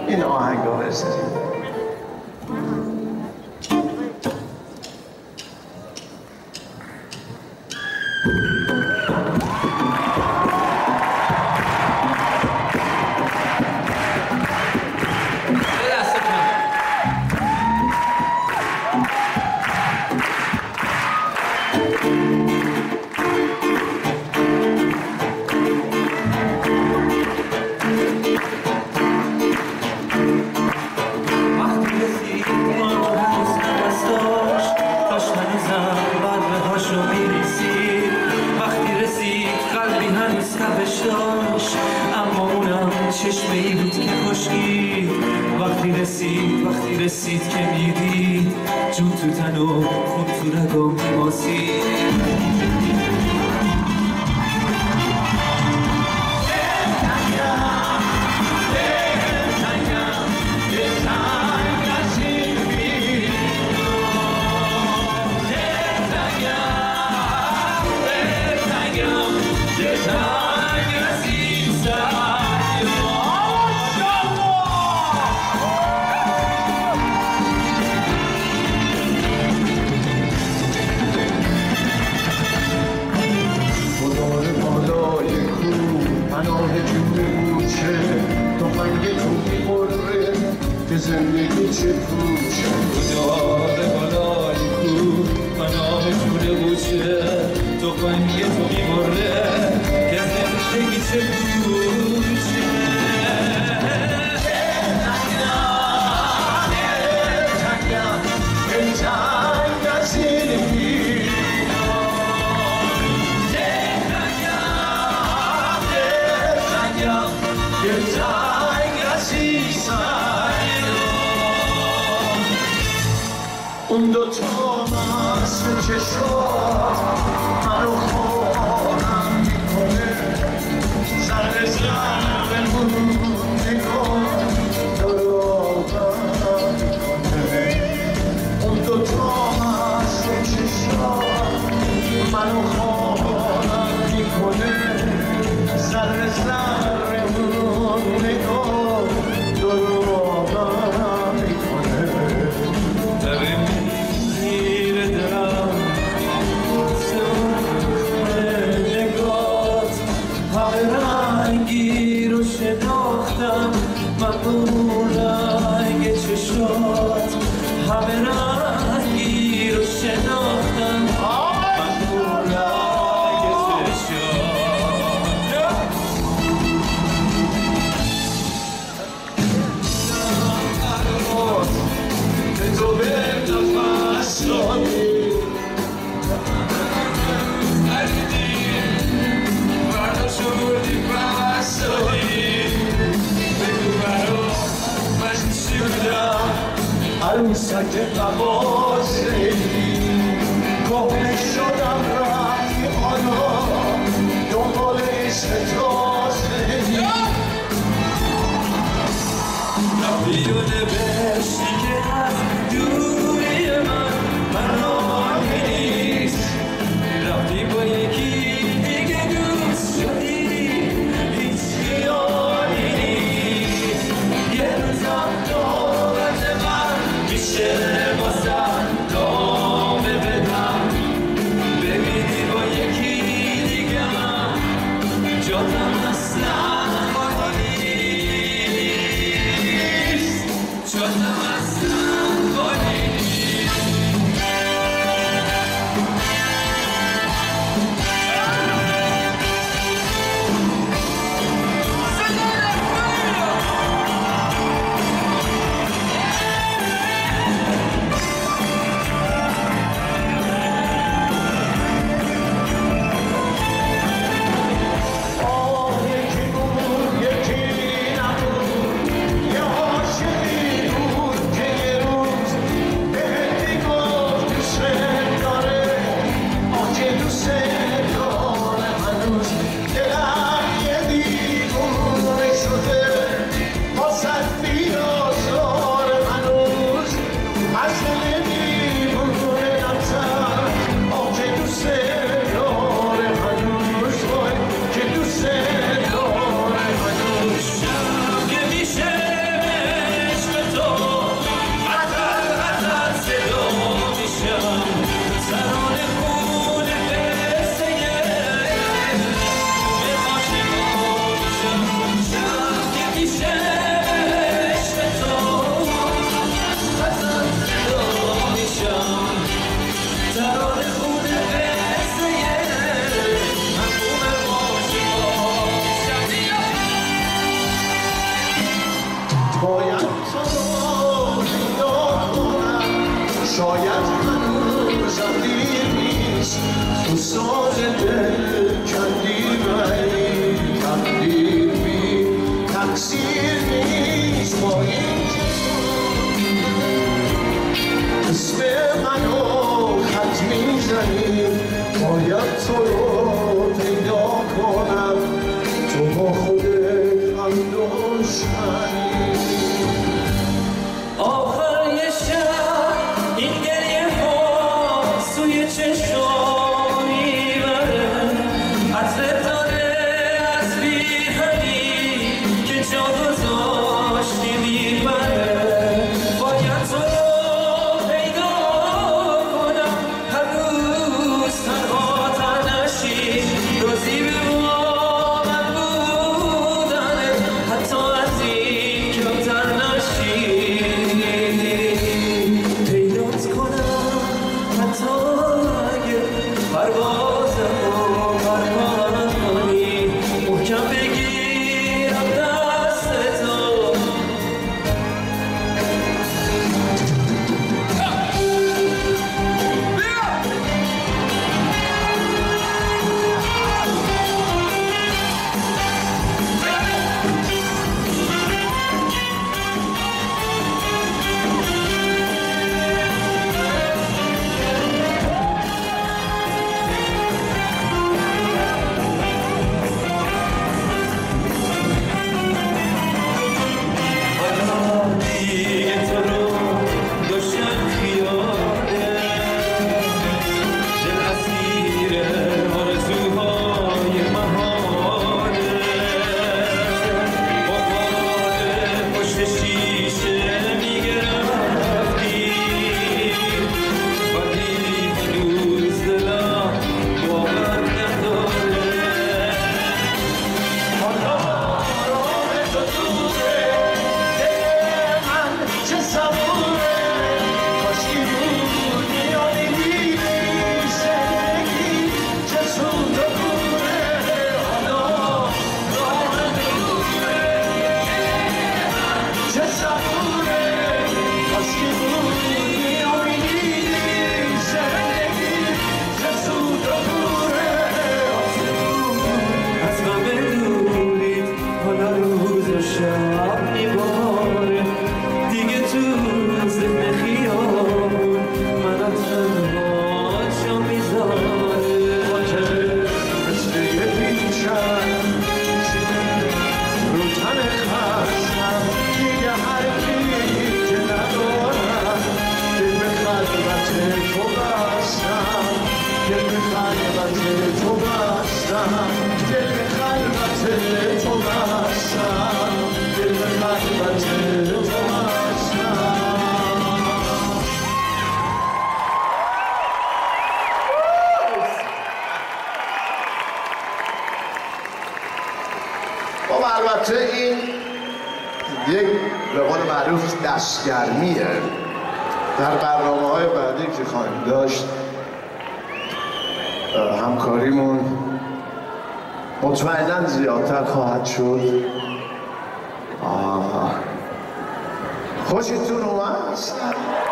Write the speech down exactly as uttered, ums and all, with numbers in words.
این آهنگا بذاریم. چشمه‌ای بود که خشکید وقتی رسید وقتی رسید که میدید جون تو تن و خون تو رگام میماسید زندگی چه پوچه گدار بالای کو منام جور بوچه تو خنگی تو میبره که زندگی چه پوچه اون دوتا مثل چشات منو خورم میکنه سر زرمون نگاه دارو برم میکنه اون دوتا مثل چشات منو خورم میکنه سر زرمون نگاه دارو برم میکنه شناختم من اون رنگ چشات همه رنگی رو شناختم من اون رنگ چشات تو به نفس دادی برداشت و بردی بس دادی عروسک قواسه کهنه شدم رفتی حالا دنبال عشق تازه رفتی و نوشتی که از دوری من من راهی نیست رفتی با یکی دیگه دوست شدی هیچ خیالی نیست یه روزم دارت من میشه بازم دامه بدم ببینی با یکی دیگه من جاتم اصلا خالی نیست تقصیر نیست با این اسم منو خط میزنی باید تو رو پیدا کنم تو با خودت هم دشمنی آخر یه شب این گریه ها سوی چشم میبره عطر داره از بیرهنی که جا گذاشتی میبره باید تو رو پیدا کنم هر روز تنها تر نشی روزی به ما من بودنه حتی از این کمتر نشی پیدات کنم حتی اگه پروازم رو پرواز کنی محکم بگیرم دستتو البته این یک به قول معروف دستگرمیه در برنامه های بعدی که خواهیم داشت همکاریمون مطمئناً زیادتر خواهد شد. خوشتون اومد؟